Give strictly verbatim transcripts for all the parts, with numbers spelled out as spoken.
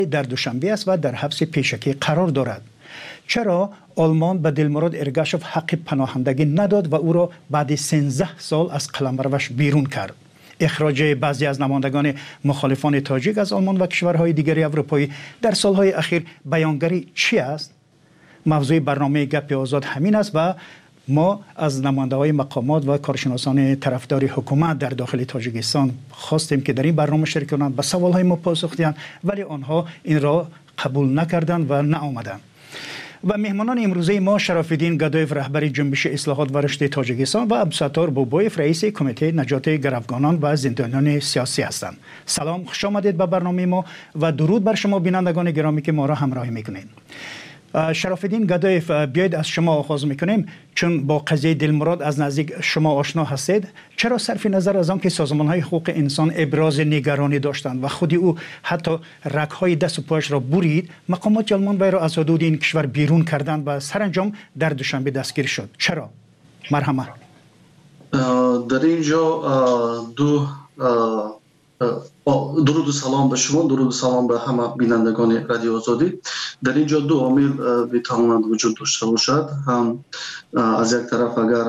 در دوشنبه است و در حبس پیشکی قرار دارد. چرا آلمان به دلمراد ارگاشوف حق پناهندگی نداد و او را بعد سیزده سال از قلمروش بیرون کرد؟ اخراج بعضی از نمایندگان مخالفان تاجیک از آلمان و کشورهای دیگری اروپایی در سالهای اخیر بیانگری چی است؟ موضوع برنامه گپ آزاد همین است و ما از نماینده‌های مقامات و کارشناسان طرفدار حکومت در داخل تاجیکستان خواستیم که در این برنامه شرکت کنند، به سوالهای ما پاسخ دهند، ولی آنها این را قبول نکردند و نآمدند. و مهمانان امروزه ما شراف‌الدین گدایف رهبر جنبش اصلاحات و رشد تاجیکستان و عبدالستار بوبایف رئیس کمیته نجات گروگانان و زندانیان سیاسی هستند. سلام، خوش آمدید به برنامه ما و درود بر شما بینندگان گرامی که ما را همراهی میکنید. شراف‌الدین گدایف، بیاید از شما آغاز میکنیم، چون با قضیه دلمراد از نزدیک شما آشنا هستید. چرا صرف نظر از آن که سازمان‌های حقوق انسان ابراز نگرانی داشتند و خودی او حتی رگ‌های دست و پایش را برید، مقامات آلمان وی را از حدود این کشور بیرون کردند و سرانجام در دوشنبه دستگیر شد؟ چرا؟ مرحمت. در اینجا دو درود و سلام به شما، درود و سلام به همه بینندگان رادیو آزادی. در اینجا دو عامل میتواند وجود داشته باشد. هم از یک طرف اگر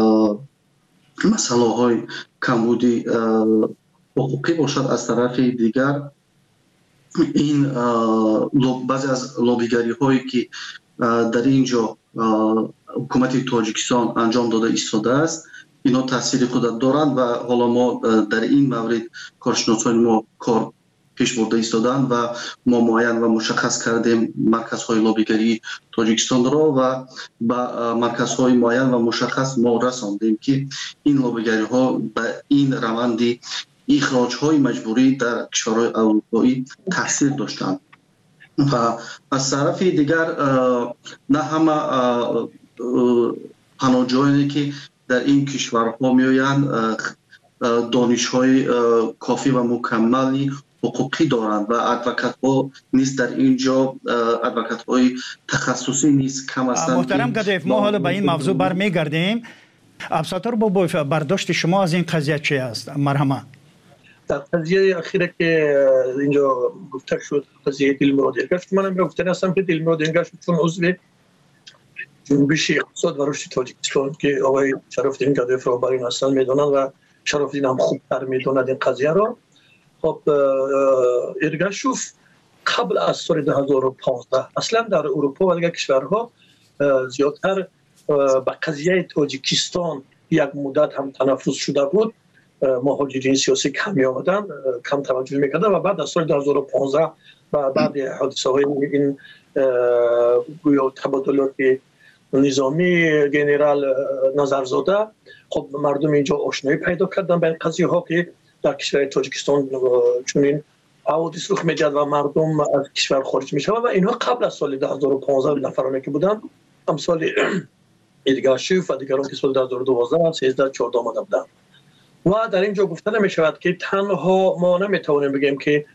مسئله های کمبودی حقوقی باشد، از طرف دیگر این بعضی از لابیگری هایی که در اینجا حکومت تاجیکستان انجام داده ایستاده است، اینا تاثیر خود دارند و حالا ما در این مورد کارشناسان ما کار پیش برده ایستادند و ما معین و مشخص کردیم مرکزهای لابیگری تاجیکستان را و با مرکزهای معین و مشخص ما رساندیم که این لابیگری ها به این روند اخراج های مجبوری در کشورهای اروپایی تاثیر داشتند. و از طرف دیگر نه همه پناهجویانی که در این کشورها میآیند دانش‌های کافی و مکملی حقوقی دارند و ادوکات ها نیست در اینجا، ادوکات های تخصصی نیست کم هستند. محترم گدایف، ما حالا به این موضوع برمیگردیم. عبدالستار بوبایف، برداشت شما از این قضیه چی است؟ مرحمت. در قضیه اخیره که اینجا گفته شد، قضیه دلمراد ارگاشوف، منم گفتم هستم که دلمراد ارگاشوف چون عضو جنبش اقتصاد و رشد تاجیکستان که آقای شراف‌الدین گدایف را برای هستند میدونن و شراف‌الدین هم خوبتر میدوند این قضیه را. خب ارگاشوف قبل از سال دو هزار و پانزده اصلا در اروپا و دیگر کشورها زیادتر به قضیه تاجیکستان یک مدت هم تنفس شده بود. مهاجرین سیاسی کمی آمدن، کم توجه میکردن و بعد از سال دو هزار و پانزده و بعد حادثه های این گویا تبادلات نظامی جنرال نظرزاده، خب مردم اینجا آشنایی پیدا کردن به این قضیه ها که در کشور تاجیکستان چنین حوادث رخ می‌دهد و مردم از کشور خارج میشوند و اینها قبل از سال دو هزار و پانزده نفرانی که بودن، امثال ارگاشوف و دیگران که سال دو هزار و دوازده سیزده چهارده آمده بودند. و در اینجا گفته نمی‌شود که تنها ما نمیتوانیم بگیم که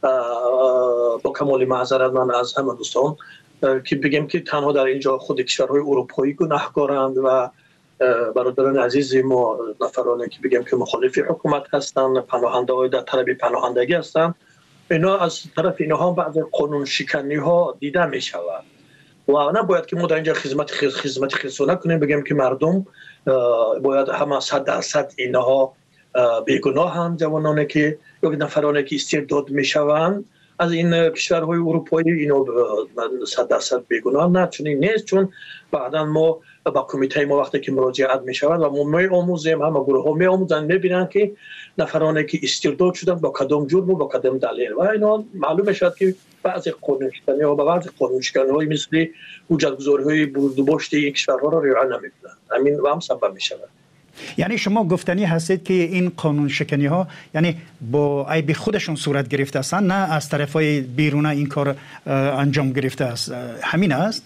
با کمال معذرت من از همه دوستان که بگیم که تنها در اینجا خود کشورهای اروپایی گناهکارند و برادران عزیز ما نفرانی که بگیم که مخالف حکومت هستند، پناهنده های در طلب پناهندگی هستند، اینا از طرف اینها بعض قانون شکنی ها دیده می شود و نباید که ما در اینجا خدمت خدمت خصوصی کنیم بگیم که مردم باید همه صد درصد اینها بیگناهند. جوانانی که یا نفرانی که استرداد می شوند از این کشورهای اروپایی اینا صد درصد بیگناه نه، چون این نیست. چون بعدا ما با کمیته ما وقتی که مراجعت می شود و ما می آموزیم، همه گروه ها می آموزن، می بینن که نفرانی که استرداد شدن با کدام جرم و با کدام دلیل و اینا معلوم می شود که بعضی قانون شکنی ها و بعضی قانون شکنی های مثل حجتگذاری های برداشت این کشورها را رعایت نمی کنند. همین و هم سبب می شود. یعنی شما گفتنی هستید که این قانون شکنی ها یعنی با عیب خودشون صورت گرفته هستند، نه از طرفای بیرون این کار انجام گرفته است؟ همین است؟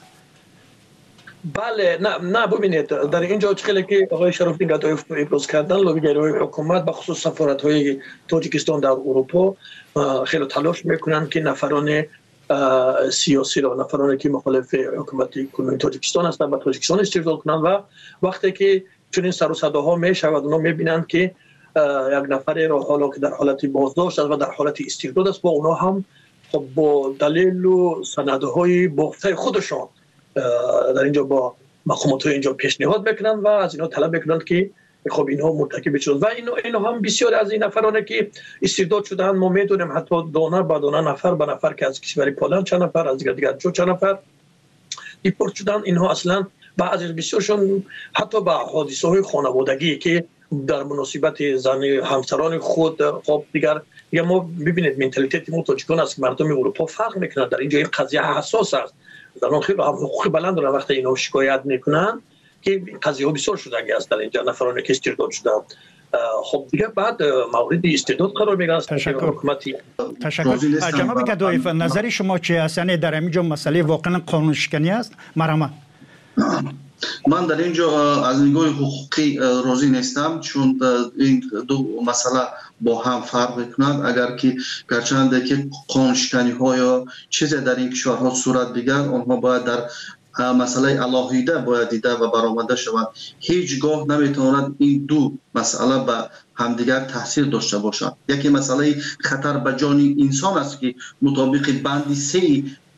بله، نه نه ببینید در اینجا خیلی که آقای شراف‌الدین گدایف ابراز کردن، لابیگرای حکومت به خصوص سفارت‌های تاجیکستان در اروپا خیلی تلاش میکنند که نفران سیاسی را، نفرانی که مخالف حکومت کنونی تاجیکستان هستند و تاجیکستان استرداد کنند و وقتی که چنین سر و صداها میشود اونا میبینند که یک نفر را حالا که در حالت بازداشت است و در حالت استرداد است با اونا هم خب با دلیل و سندهای بافته خودشان در اینجا با مقامات اینجا پیشنهاد میکنن و از اینا طلب میکنن که خب اینها مرتکب شدن و اینو اینو هم بسیار از این نفرانه که استرداد شدن ما میدونیم حتی دانه به دانه نفر به نفر که از کشور پولند چند نفر از دیگر دیگر چند نفر دیپورت شدن. اینها اصلا بعضی بسیارشون حتی با حادثه های خانوادگی که در مناسبت زن همسران خود خب دیگر یا ما ببینید منتالیته ما تاجیکان است که مردم اروپا فرق میکنن در اینجا این قضیه حساس است در اون خیلی حقوق بلند دارن وقتی اینا شکایت میکنن که قضیه ها بسیار شدنی است در اینجا نفرانی که استرداد شدن خب دیگه بعد مورد استرداد قرار میگیرن. تشکر حکومتی تشکر جناب گدایف نظر شما چی است؟ یعنی در اینجا مسئله واقعا قانون شکنی است؟ مرحمت من در اینجا از نگاه حقوقی راضی نیستم چون این دو مسئله با هم فرق میکنند. اگر که گرچند که قانون شکنی ها یا چیزی در این کشورها صورت بگیرد آنها باید در مسئله علاهیده باید دیده و برآمده شود. هیچگاه نمیتواند این دو مسئله به همدیگر تاثیر داشته باشد. یکی مسئله خطر به جان انسان است که مطابق بند سه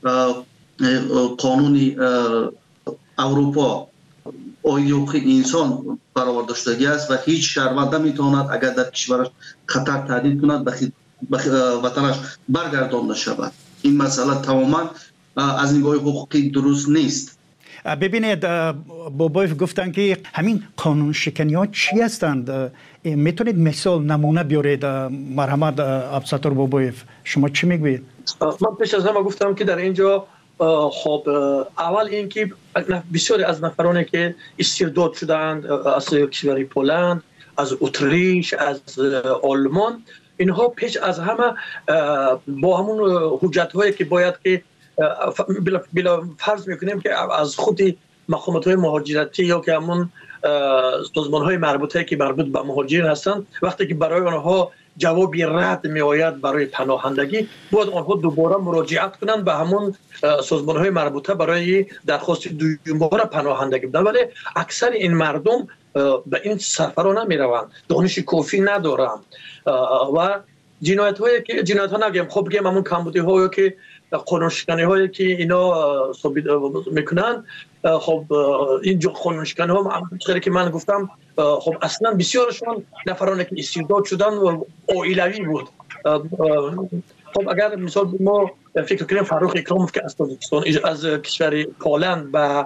قانون اروپا حقوق انسان برآورده شدگی است و هیچ شهروند نمیتواند اگر در کشورش خطر تهدید کند به وطنش برگردانده شود. این مسئله تماما از نگاه حقوقی درست نیست. ببینید بابایف گفتن که همین قانون شکنی ها چی هستند؟ میتونید مثال نمونه بیارید؟ مرحمت عبدالستار بابایف شما چی میگوید؟ من پیش از همه گفتم که در اینجا خب اول اینکه بسیاری از نفرانی که استرداد شدند از کشور پولند، از اتریش، از آلمان، اینها پیش از همه با همون حجت هایی که باید که بلا, بلا فرض میکنیم که از خود مقامات های مهاجرتی یا که همون سازمان های مربوطه که مربوط به مهاجرین هستند وقتی که برای آنها جوابی رد می آید برای پناهندگی باید آنها دوباره مراجعت کنند به همون سازمان های مربوطه برای درخواست دوباره پناهندگی بدن. ولی اکثر این مردم به این سفرها نمی روند، دانش کافی ندارند و جنایت هایی که جنایت ها نگیم خب بگیم همون کمبودی هایی که قانون شکنی هایی که اینا ثابت میکنن خب این قانون شکنی ها همونطوری که من گفتم خب اصلا بسیارشون نفرانی که استرداد شدن و عائلوی بود. خب اگر مثال ما فکر کنیم فاروق اکراموف که از تاجیکستان از کشور پولند به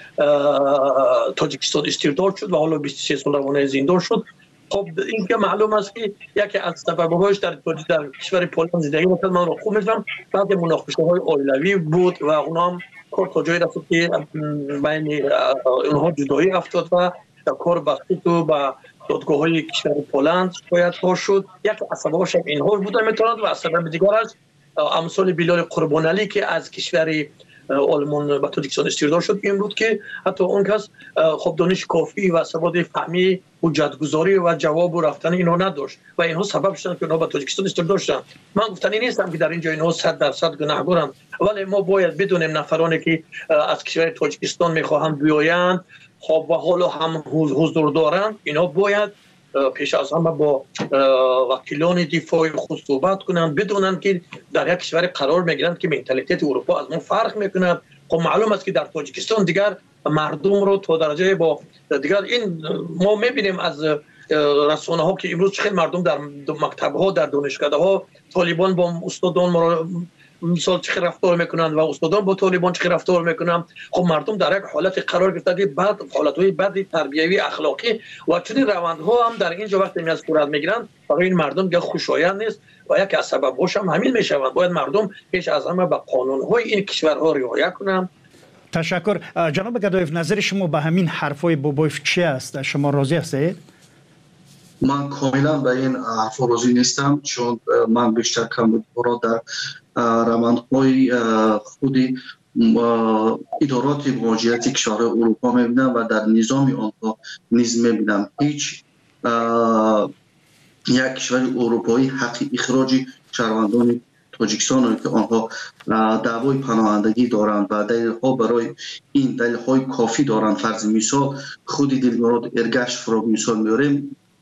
تاجیکستان استرداد شد و حالا بیست و سه سال روانه زندان شد. خب این که معلوم است که یکی از سبب‌هاش در در کشور پولند زندگی می‌کرد. من رو خوب می‌فهمم بعد مناقشه‌های عائلوی بود و اونها هم کار تا جایی رفت که بین اونها جدایی افتاد و کار بخشید و به دادگاه‌های کشور پولند شکایت‌ها شد. یک از سبب‌هاش اینها بوده می‌تواند و از سبب دیگرش امثال بلال قربانعلی که از کشور آلمان به تاجیکستان استرداد شد این بود که حتی اون کس خب دانش کافی و سواد فهمی حجت‌گذاری و جواب و رفتن اینها نداشت و اینها سبب شدن که اینها به تاجیکستان استرداد شدن. من گفتنی نیستم که در اینجا اینها صد درصد گناهکارند ولی ما باید بدونیم نفرانی که از کشور تاجیکستان میخواهند بیایند خب و حالا هم حضور دارند اینها باید پیش از همه با وکیلان دفاع خود صحبت کنند بدونند که در یک کشور قرار میگیرند که منتالیته اروپا از ما فرق میکنند. خب معلوم است که در تاجیکستان دیگر مردم رو تا درجه با دیگر این ما میبینیم از رسانه ها که امروز خیلی مردم در مکتب ها در دانشکده ها طالبان با استادان مثال چه رفتار میکنن و استادان با طالبان چه رفتار میکنن. خب مردم در یک حالت قرار گرفته که بعد حالت‌های بد تربیوی اخلاقی و چنین روندها هم در اینجا وقتی میاد صورت میگیرن برای این مردم که خوشایند نیست و یک از سبب‌هاش هم همین میشوند. باید مردم پیش از همه به قانون‌های این کشورها رعایت کنند. تشکر. جناب گدایف نظر شما به همین حرفای بابایف چی است؟ شما راضی هستید؟ من کاملا به این حرف راضی نیستم چون من بیشتر کمبودها در روندهای خودی ادارات مهاجرتی کشور اروپا میبینم و در نظام آنها نیز میبینم. هیچ یک کشور اروپایی حق اخراج شهروندان تاجیکستان که آنها دعوای پناهندگی دارند و دلیل‌ها برای این دلیل‌های کافی دارند. فرض مثال خود دلمراد ارگش فرا مثال میاریم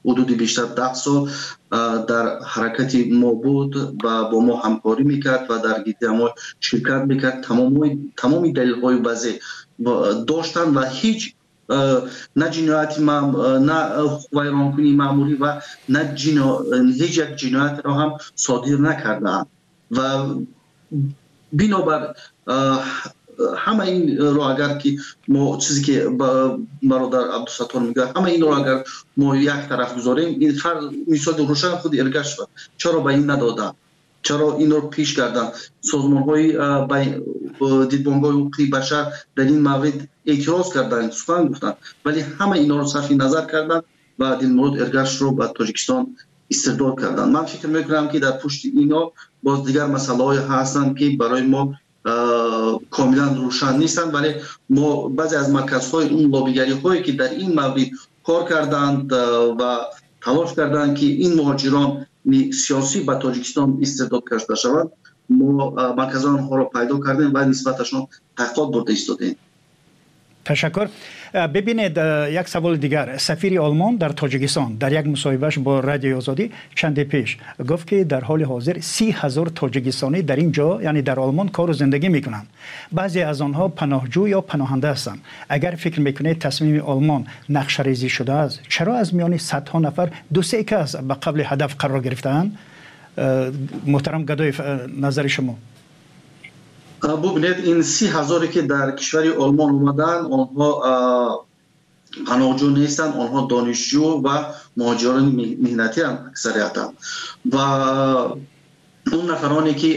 حدود بیشتر ده سال در حرکت ما بود و با ما همکاری میکرد و در گیتی ما شرکت میکرد. تمام تمامی دلیل های وضع داشتن و هیچ نه جنایت نه ویرانکنی معمولی و نه هیچ یک جنایت را هم صادر نکردند و بنابر همه این رو اگر که ما چیزی که برادر عبدالستار میگه همه این رو اگر ما یک طرف گذاریم این فرق مثال روشن خود ارگشت شد. چرا به این ندادن؟ چرا این رو پیش کردن؟ سازمان های دیدبانگاه حقوقی بشر در این مورد اعتراض کردن، سخن گفتن، ولی همه اینا رو صرف نظر کردن و دلمرود ارگشت رو به تاجیکستان استرداد کردن. من فکر میکنم که در پشت اینا باز دیگر مسئله های هستند که برای ما کاملا روشن نیستند، ولی ما بعضی از مرکزهای اون لابیگری هایی که در این مورد کار کردند و تلاش کردند که این مهاجران سیاسی به تاجیکستان استرداد کرده شوند، ما مرکز آنها را پیدا کردیم و نسبتشان تحقیقات برده ایستادیم. تشکر. ببینید یک سوال دیگر. سفیر آلمان در تاجیکستان در یک مصاحبهش با رادیو آزادی چند پیش گفت که در حال حاضر سی هزار تاجیکستانی در اینجا یعنی در آلمان کار و زندگی میکنند. بعضی از آنها پناهجو یا پناهنده هستند. اگر فکر میکنید تصمیم آلمان نقشه ریزی شده است، چرا از میان صدها نفر دو سه کس به قبل هدف قرار گرفتند؟ محترم گدای نظر شما. ببینید این سی هزاری که در کشور آلمان اومدن آنها پناهجو نیستن، آنها دانشجو و مهاجران مهنتی هم اکثریتا و اون نفرانی که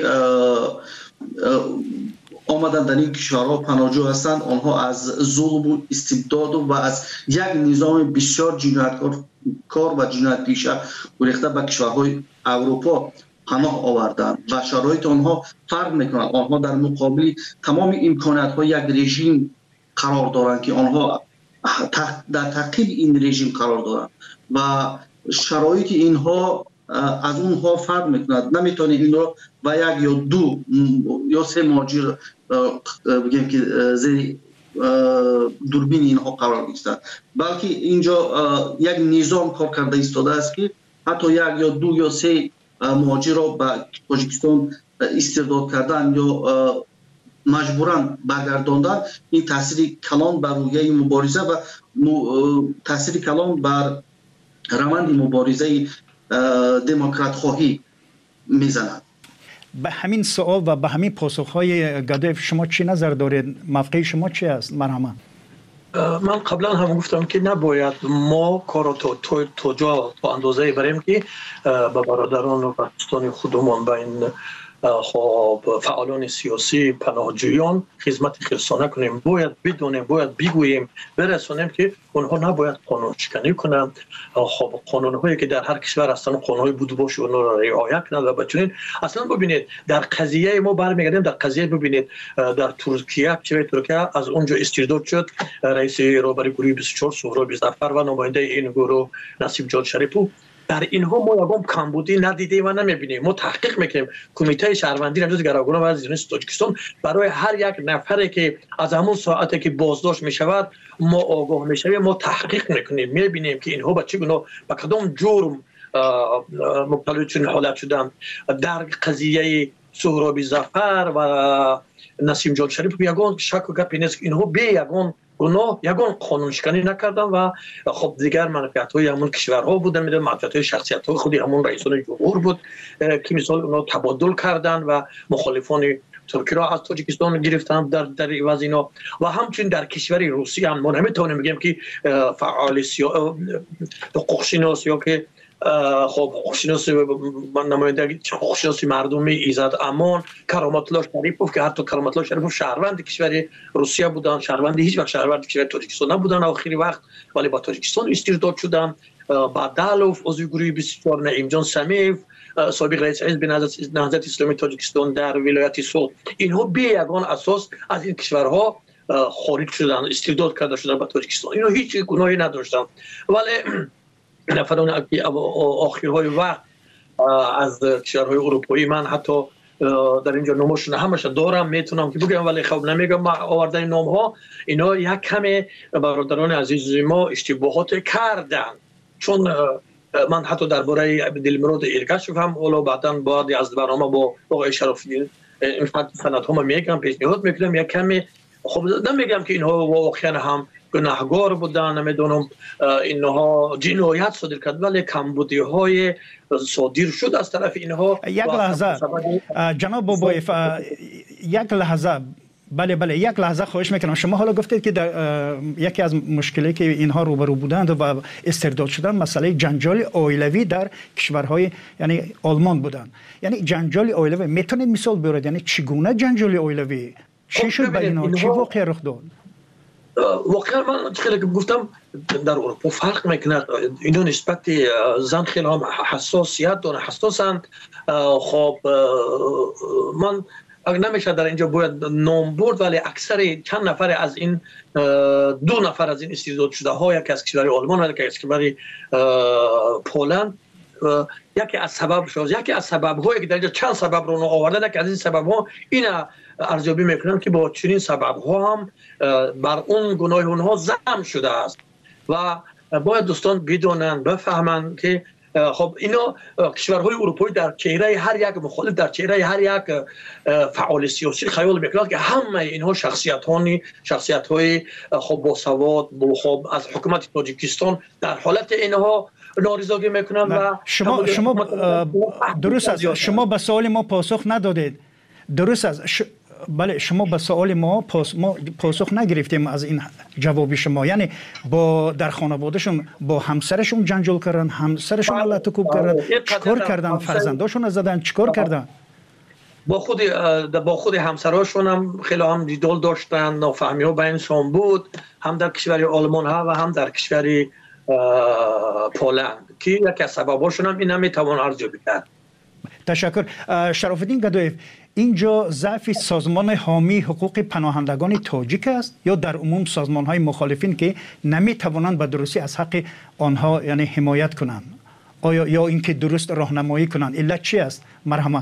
آمدن در این کشورها پناهجو هستند آنها از ظلم و استبداد و از یک نظام بسیار جنایتکار و جنایت پیشه گریخته به کشورهای اروپا پناه آوردند و شرایط آنها فرق میکنند. آنها در مقابل تمام امکانات های یک رژیم قرار دارند که آنها در تعقیب این رژیم قرار دارند و شرایط اینها از اونها فرق میکند. نمیتونه این رو و یک یا دو یا سه مهاجر بگیم که زیر دوربین اینها قرار گرفتند، بلکه اینجا یک نظام کار کرده ایستاده است که حتی یک یا دو یا سه مهاجر را به تاجیکستان استرداد کردن یا مجبورا برگرداندن این تاثیر کلان بر رویه مبارزه و تاثیر کلان بر روند مبارزه دموکرات خواهی میزند. به همین سوال و به همین پاسخهای گدایف شما چی نظر دارید؟ موقع شما چی است؟ مرحبا. من قبلا هم گفتم که نباید ما کار تو تو تو جا تو اندازه بریم که به برادران و پاکستانی خودمان به این خب فعالان سیاسی پناهجویان خدمت خلصانه کنیم. باید بدونیم، باید بگوییم، برسونیم که اونها نباید قانون شکنی کنند. خب قانون هایی که در هر کشور هستن قانون های بود باشه اونها را رعایت کنند و بتونید. اصلا ببینید در قضیه ما برمیگردیم در قضیه ببینید در ترکیه چه ترکیه از اونجا استرداد شد رئیس رهبری گروه بیست و چهار سهراب زفر و نماینده این گروه نصیب جان شریفو. در اینها ما یگام کمبودی ندیدیم و نمیبینیم. ما تحقیق میکنیم. کمیته شهروندی نجات گروگان و از تاجیکستان برای هر یک نفری که از همون ساعتی که بازداشت میشود ما آگاه میشویم، ما تحقیق میکنیم، میبینیم که اینها به چه گونه به کدام جرم مبتلا چون حالت شدن. در قضیه سهراب زفر و نسیم جان شریف یگان شک و گپی نیست که اینها به یگان گناه یگان قانون شکنی نکردن و خب دیگر منفعت های همون کشورها بودن، میدونم منفعت های شخصیت های خودی همون رئیسان جمهور بود که مثال اونا تبادل کردن و مخالفان ترکی را از تاجیکستان گرفتن در در عوض اینا و همچنین در کشور روسیه هم ما نمیتونیم بگیم که فعال سیا حقوق شناس یا که خب حقوقشناسی من نماینده حقوقشناسی مردمی ایزد امان کرامت الله شریفوف که حتی کرامت الله شریفوف شهروند کشور روسیه بودن، شهروند هیچ وقت شهروند کشور تاجیکستان نبودن آخری وقت، ولی با تاجیکستان استرداد شدن. بعدالوف عضو گروه بیست و چهار، نعیم جان سمیف سابق رئیس حزب نهضت اسلامی تاجیکستان در ولایت سوغد، اینها به یگان اساس از این کشورها خارج شدن، استرداد کرده شدن به تاجیکستان. اینها هیچ گناهی نداشتن، ولی نفران که آخرهای وقت از کشورهای اروپایی من حتی در اینجا نامشون همش دارم میتونم که بگم ولی خب نمیگم آوردن نام ها، اینا یک کمی برادران عزیز ما اشتباهات کردن، چون من حتی درباره دلمراد ایرگاشف هم اولو بعداً بعد از برنامه با آقای شرافی این سندها میگم پیشنهاد میکنم یک کمی خب نمیگم که اینها واقعا هم گناهگار بودن نمیدونم اینها جنایت صادر کرد ولی کمبودی های صادر شد از طرف اینها. یک لحظه جناب بابایف یک لحظه بله بله یک لحظه خواهش میکنم. شما حالا گفتید که در یکی از مشکلی که اینها روبرو بودند و استرداد شدن مسئله جنجال عائلوی در کشورهای یعنی آلمان بودند. یعنی جنجال عائلوی میتونید مثال بیارید یعنی چگونه جنجال عائلوی چی شد به اینها چی واقع رخ داد؟ واقعا من خیلی گفتم در اروپا فرق میکنه اینو نسبت زن خیلی هم حساسیت دارن حساسند. خب من نمیشه در اینجا باید نام برد ولی اکثر چند نفر از این دو نفر از این استرداد شده ها یکی از کشور آلمان و یکی از کشور پولند یکی از سبب شد یکی از سبب هایی که در اینجا چند سبب رو آوردن که از این سبب ها این ارزیابی میکنم که با چنین سبب ها هم بر اون گناه اونها ضم شده است و باید دوستان بدونن بفهمن که خب اینا کشورهای اروپایی در چهره هر یک مخالف در چهره هر یک فعال سیاسی خیال میکنند که همه اینها شخصیتانی شخصیت‌های خب با سواد خب از حکومت تاجیکستان در حالت اینها نارضایتی میکنن و شما شما درست است شما به سوال ما پاسخ ندادید. درست است ش... بله شما به سوال ما پاس... ما پاسخ نگرفتیم از این جواب شما. یعنی با در خانوادهشون با همسرشون جنجال کردن همسرشون لطو کوب کردن چیکار کردن فرزنداشون زدن چیکار کردن با خود با خود همسراشون هم خیلی هم جدال داشتن نافهمی ها بینشون بود هم در کشور آلمان ها و هم در کشور پولند که یکی از سبباشون هم این نمیتوان ارزیابی کرد. تشکر. شرف الدین گدایف اینجا ضعف سازمان حامی حقوق پناهندگان تاجیک است یا در عموم سازمان های مخالفین که نمی توانند به درستی از حق آنها یعنی حمایت کنند آیا یا اینکه درست راهنمایی کنند علت چی است؟ مرحمت.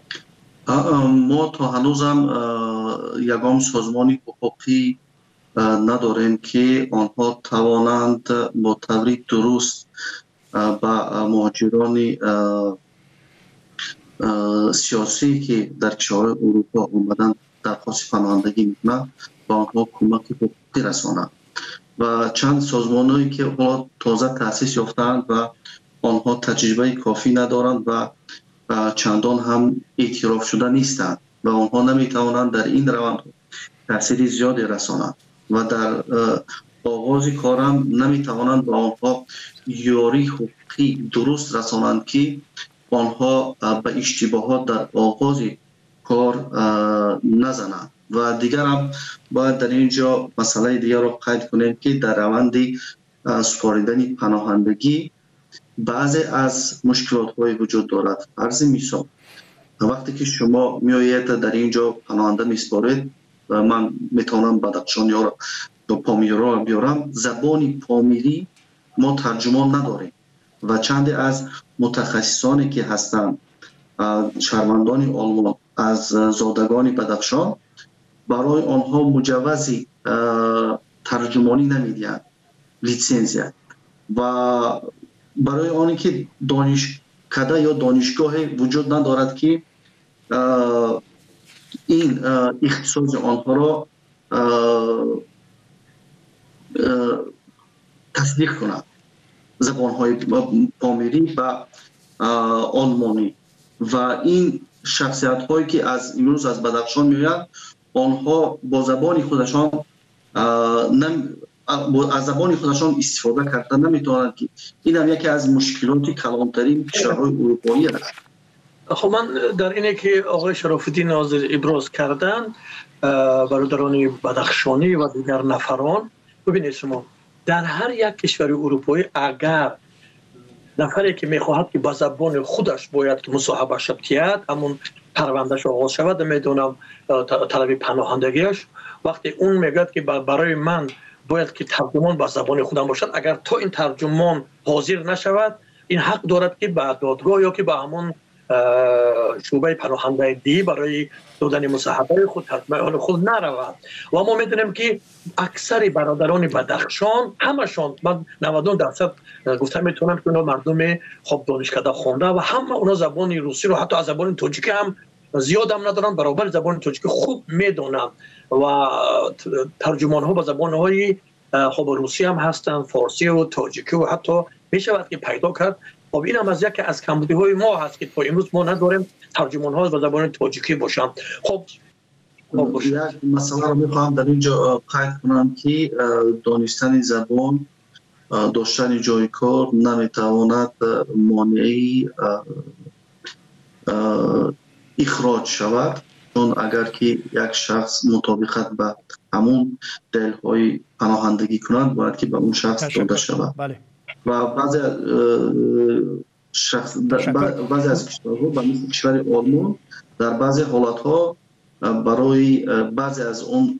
ما تا هنوزم یگام سازمان حقوقی نداریم که آنها توانند با طوری درست با مهاجران سیاسی که در کشورهای اروپا اومدن درخواست پناهندگی میکنند با آنها کمک حقوقی رسانند و چند سازمانهایی که تازه تأسیس یافتند و آنها تجربه کافی ندارند و چندان هم اعتراف شده نیستند و آنها نمیتوانند در این روند تأثیر زیادی رسانند و در آغاز کارم نمیتوانند به آنها یاری حقوقی درست رسانند که آنها به اشتباهات در آغاز کار نزنند. و دیگر هم باید در اینجا مسئله دیگر را قید کنیم که در روند سپاریدن پناهندگی بعضی از مشکلات های وجود دارد. فرض مثال وقتی که شما میآیید در اینجا پناهنده میسپارید و من میتونم بدخشان یا پامیری را بیارم زبان پامیری ما ترجمان نداریم و چند از متخصصانی که هستند شهروندان آلمان از زادگان بدخشان برای آنها مجوزی ترجمانی نمیدهند لیسانس و برای آنی که دانشکده یا دانشگاه وجود ندارد که این اختصاص آنها را تصدیق کنند زبانهای پامیری و آلمانی و این شخصیت هایی که از امروز از بدخشان میآیند آنها با زبان خودشان نم از زبان خودشان استفاده کردن نمیتونند که این هم یکی از مشکلات کلانترین کشورهای اروپایی است. خب من در اینه که آقای شرف الدین ناظر ابراز کردن برادران بدخشانی و دیگر نفران ببینید شما در هر یک کشور اروپایی اگر نفری که میخواهد که با زبان خودش باید که مصاحبه شد کرد همون پروندهش آغاز شود میدونم طلب پناهندگیش وقتی اون میگه که برای من باید که ترجمان با زبان خودم باشد اگر تا این ترجمان حاضر نشود این حق دارد که به دادگاه یا که به همون شعبه پناهندگی برای دادن مصاحبه خود حتما خود نرود. و ما میدونیم که اکثر برادران بدخشان همشون من نود و نه درصد گفته میتونم که اونا مردم خب دانشکده خوانده و همه اونا زبان روسی رو حتی از زبان تاجیکی هم زیاد هم ندارن، برابر زبان تاجیکی خوب میدونن و ترجمان ها به زبان های خب روسی هم هستن، فارسی و تاجیکی و حتی میشود که پیدا کرد. خب این هم از یکی از کمبودی های ما هست که تا امروز ما نداریم ترجمان ها به زبان تاجیکی باشن. خب یک مسئله رو میخوام در اینجا قید کنم که دانستن زبان، داشتن جای کار نمیتواند مانعی اخراج شود، چون اگر که یک شخص مطابقت به همون دلهای پناهندگی کند باید که به اون شخص داده شود. بله. و بعضی شخص بعضی از کشورها به مثل کشور آلمان در بعضی حالتها برای بعضی از اون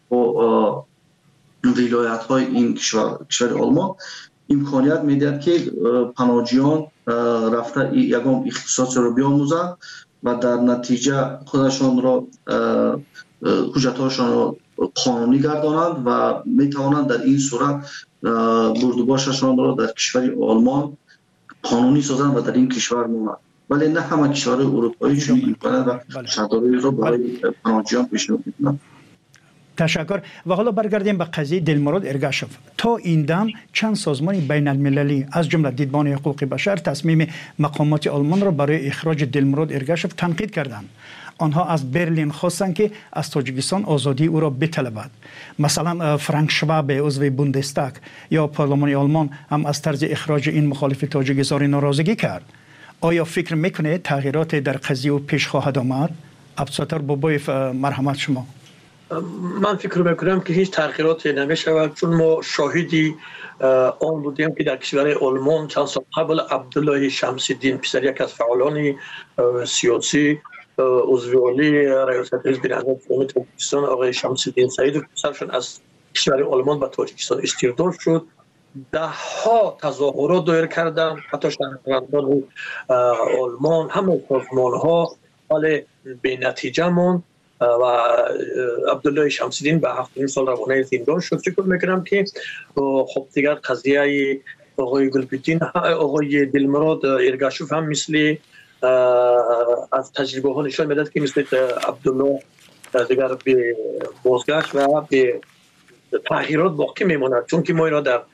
ولایت های این کشور کشور آلمان امکانیت میدهد که پناهجویان رفته یگام اختصاص رو بیاموزند و در نتیجه خودشان را حجت‌هاشان را قانونی گردانند و میتوانند در این صورت بردوبارشان را در کشور آلمان قانونی سازند و در این کشور مانند. ولی نه همه کشور اروپایی چون میکنند و شرط‌هایی را برای پناهجویان پیشنهاد میکنند. تشکر. و حالا برگردیم به قضیه دلمراد ارگاشف. تا این دم چند سازمان بین المللی از جمله دیدبان حقوق بشر تصمیم مقامات آلمان را برای اخراج دلمراد ارگاشف تنقید کردند. آنها از برلین خواستند که از تاجیکستان آزادی او را بطلبد. مثلا فرانک شواب عضو بوندستاگ یا پارلمان آلمان هم از طرز اخراج این مخالف تاجیک ناراضگی کرد. آیا فکر میکنه تغییرات در قضیه پیش خواهد آمد؟ عبدالستار بابای مرحمت شما. من فکر میکنم که هیچ تغییراتی نمیشود، چون ما شاهدی آن بودیم که در کشور آلمان چند سال قبل عبدالله شمس‌الدین پسر یک از فعالان سیاسی عضو عالی ریاست حزب نهضت قومی تاجیکستان آقای شمس‌الدین سعید پسرشون از کشور آلمان به تاجیکستان استرداد شد. ده ها تظاهرات دایر کردند، حتی شهروندان آلمان همه سازمان ها، ولی به نتیجه ماند و عبدالله شمس‌الدین به هفتمین سال روانه زندان شد. فکر میکنم که خب دیگر قضیه آقای گلبدین آقای دلمراد ارگاشف هم مثل از تجربه ها نشان میدهد که مثل عبدالله دیگر به بازگشت و به تغییرات باقی میماند، چون که ما اینا در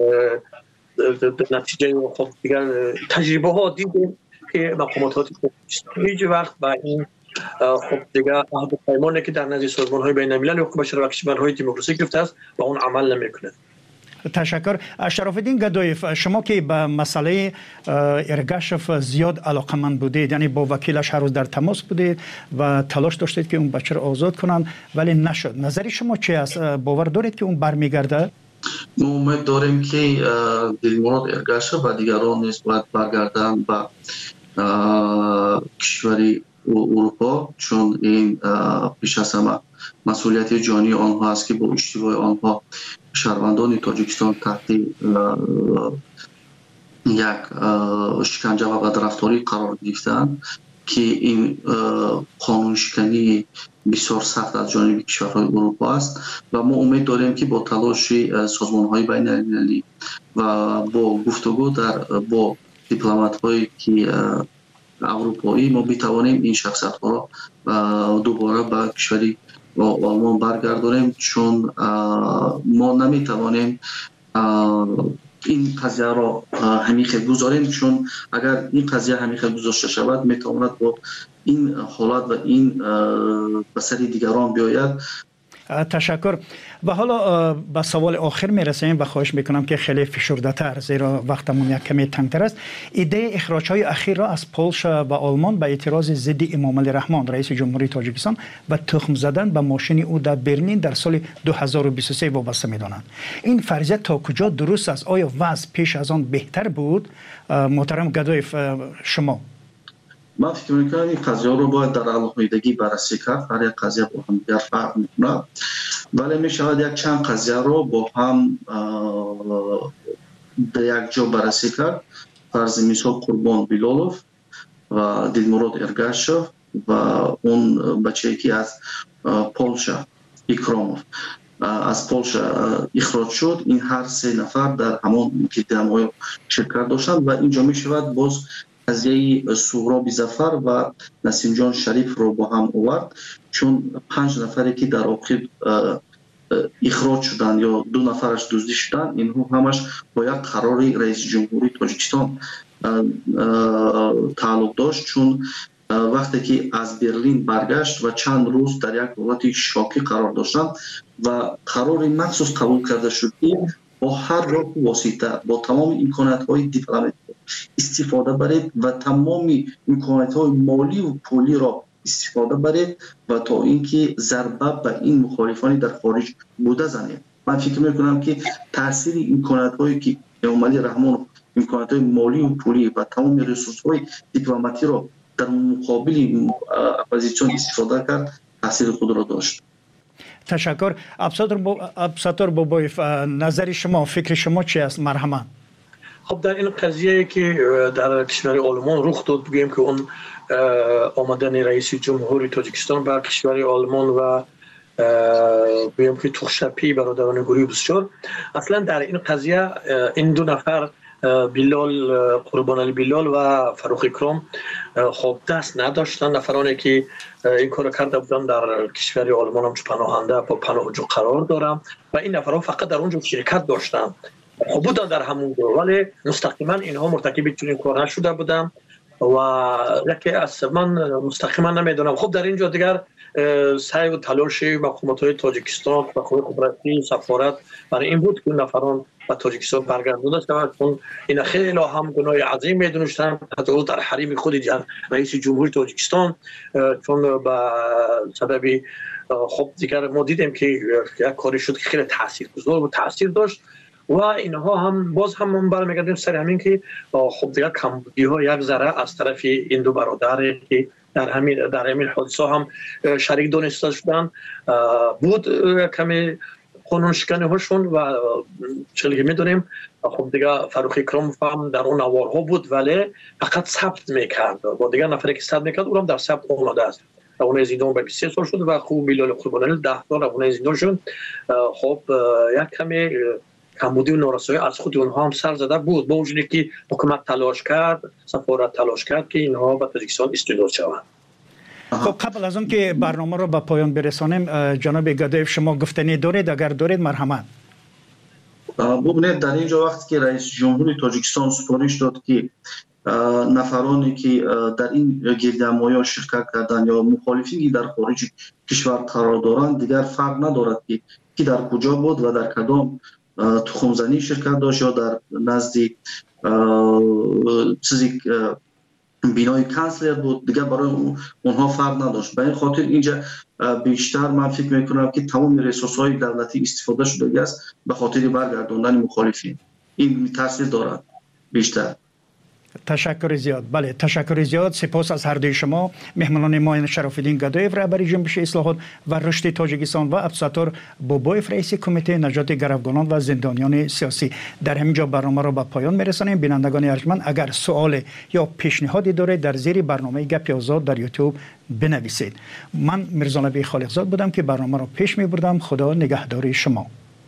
نتیجه خب دیگر تجربه ها دیدیم که مقامات هیچ وقت با این خب دیگه عهد و پیمانی که در نزد سازمان های بین المللی حقوق بشر و کشورهای دموکراسی گرفته است و اون عمل نمیکنه. تشکر. شراف‌الدین گدایف، شما که به مسئله ارگاشف زیاد علاقمند بودید، یعنی با وکیلش هر روز در تماس بودید و تلاش داشتید که اون بچه رو آزاد کنند ولی نشد. نظر شما چی است؟ باور دارید که اون برمیگرده؟ ما امید داریم که دلمراد ارگاشف و دیگران نیز باید برگردند به کشوری اروپا، چون این پیش از همه مسئولیت جانی آنها است که با اشتباه آنها شهروندان تاجیکستان تحت یک شکنجه و بدرفتاری قرار گرفتند که این قانون شکنی بسیار سخت از جانب کشورهای اروپا است و ما امید داریم که با تلاش سازمان‌های بین المللی و با گفتگو در با دیپلمات‌هایی که اروپایی ما بتوانیم این شخصیت‌ها را دوباره به کشوری آلمان برگردانیم، چون ما نمیتوانیم این قضیه را همیشه گذاریم، چون اگر این قضیه همیشه گذاشته شود میتواند با این حالت و این به سر دیگران بیاید. تشکر. و حالا به سوال آخر میرسیم و خواهش میکنم که خیلی فشرده تر، زیرا وقتمون یک کمی تنگتر است. ایده اخراج های اخیر را از پولش و آلمان به اعتراض ضد امام علی رحمان رئیس جمهوری تاجیکستان و تخم زدن به ماشین او در برلین در سال دو هزار و بیست و سه وابسته میدانند. این فرضیه تا کجا درست است؟ آیا وضع پیش از آن بهتر بود؟ محترم گدایف، شما. من فکر میکنم این قضیه رو باید در علاقه‌ایدگی بررسی کرد. هر یک قضیه با هم دیگر فرق میکنه، ولی میشود یک چند قضیه رو با هم در یک جا بررسی کرد. فرض مثال قربان بلالوف و دلمراد ارگاشوف و اون بچه‌ای که از پولشا ایکروموف از پولشا اخراج شد، این هر سه نفر در همان گردهمایی شرکت داشتند و اینجا می شود باز قضیه سهراب ظفر و نسیم جان شریف رو با هم آورد، چون پنج نفری که در آخر اخراج شدن یا دو نفرش دزدی شدن، اینها همش با یک قرار رئیس جمهوری تاجیکستان تعلق داشت، چون وقتی که از برلین برگشت و چند روز در یک حالت شاکی قرار داشتند و قرار مخصوص قبول کرده شد که با هر راه و واسطه با تمام امکانات‌های دیپلماتیک استفاده برید و تمام امکانات‌های مالی و پولی را استفاده برید و تا اینکه ضربه به این مخالفانی در خارج بوده زنید. من فکر می‌کنم که تاثیر امکانات‌هایی که امامعلی رحمان امکانات‌های مالی و پولی و تمام ریسورس‌های دیپلماتی را در مقابل اپوزیسیون استفاده کرد، تاثیر خود را داشت. تشکر. ابسطور بابایف، نظر شما، فکر شما چی است؟ مرحمت. خب در این قضیه که در کشور آلمان رخ داد، بگیم که اون آمدن رئیس جمهوری تاجیکستان بر کشور آلمان و بگیم که توخشپی برادران گروهی بسیار، اصلا در این قضیه این دو نفر بیلال قربان علی بیلال و فروخ اکرام خب دست نداشتن، نفرانی که این کار کرده بودن در کشور آلمان هم پناهنده با پناهجو قرار دارم و این نفرها فقط در اونجا شرکت داشتن، خب بودن در همون دور، ولی مستقیما اینها مرتکب چنین کار نشده بودن و یکی از من مستقیما نمیدونم. خب در اینجا دیگر سعی و تلاش مقامات تاجیکستان و خبراتی سفارت برای این بود که نفران و تاجیکستان برگردونده شود، چون این خیلی هم گناه عظیم میدونستن حتی در حریم خود رئیس جمهوری تاجیکستان، چون به سبب خب دیگر ما دیدیم که یک کاری شد که خیلی تاثیرگذار و تاثیر داشت و اینها هم باز هم من برمیگردیم سر همین که خب دیگر کمبودی ها یک ذره از طرف این دو برادر که در همین در همین حادثه هم شریک دانسته شدن بود، کمی قانون شکنی هاشون و چلی میدونیم. خب دیگه فروخ اکرام هم در اون نوارها بود ولی فقط ثبت میکرد با دیگر نفری که ثبت میکرد اونم در ثبت اومده است. اون زندان به بیست و سه سال شد و خوب بیلال قربانی ده سال اون زندان شد. خب یک کمی کمبودی و نارسایی از خود اونها هم سر زده بود، با وجودی که حکومت تلاش کرد، سفارت تلاش کرد که اینها به تاجیکستان استعداد شوند. خب قبل از اون که برنامه رو به پایان برسانیم، جناب گدایف شما گفتنی دارید؟ اگر دارید مرحمت. ببینید در اینجا وقتی که رئیس جمهوری تاجیکستان سفارش داد که نفرانی که در این گردهمایی شرکت کردن یا مخالفین در خارج کشور قرار دارند دیگر فرق ندارد که کی در کجا بود و در کدام تخمزنی شرکت داشت یا در نزد چیزی بینای کانسلر بود، دیگه برای اونها فرق نداشت. به این خاطر اینجا بیشتر من فکر میکنم که تمام ریسورس‌های دولتی استفاده شده است به خاطر برگرداندن مخالفین. این تاثیر دارد بیشتر. تشکر زیاد. بله تشکر زیاد. سپاس از هر دوی شما مهمانان ما شراف‌الدین گدایف رهبر جنبش اصلاحات و رشد تاجیکستان و عبدالستار بابایف رئیس کمیته نجات گروگانان و زندانیان سیاسی. در همینجا برنامه را به پایان میرسانیم. بینندگان ارجمند اگر سوال یا پیشنهادی دارید در زیر برنامه گپ آزاد در یوتیوب بنویسید. من میرزا نبی خالقزاد بودم که برنامه را پیش میبردم. خدا نگهدار شما.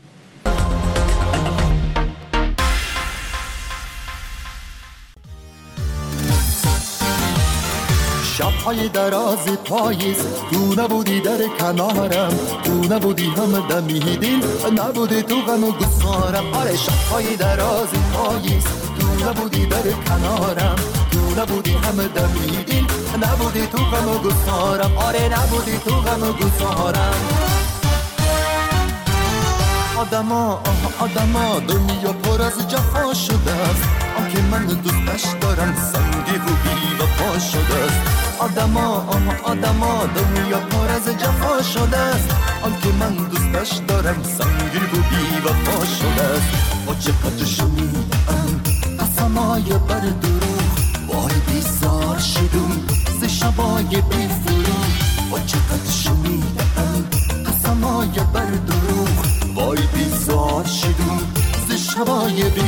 شب‌های دراز پاییز تو نبودی در کنارم، تو نبودی هم دمی دل نبودی تو غم و گسارم. آره شب‌های دراز پاییز تو نبودی در کنارم، تو نبودی هم دمی دل نبودی تو غم و گسارم. آره نبودی تو غم و گسارم. آدما آدما دنیا پر از جفا شده است، آنکه من دوستش دارم سنگی و بی وفا شده است. آدما آدما دنیا پر از جفا شده است، آنکه من دوستش دارم سنگی و بی وفا شده است. با چقدر شنیدم قسمای بر دروغ، وای بیزار شدم ز شبای بی فروغ. با چقدر شنیدم قسمای بر دروغ، وای بیزار شدم ز شبای بی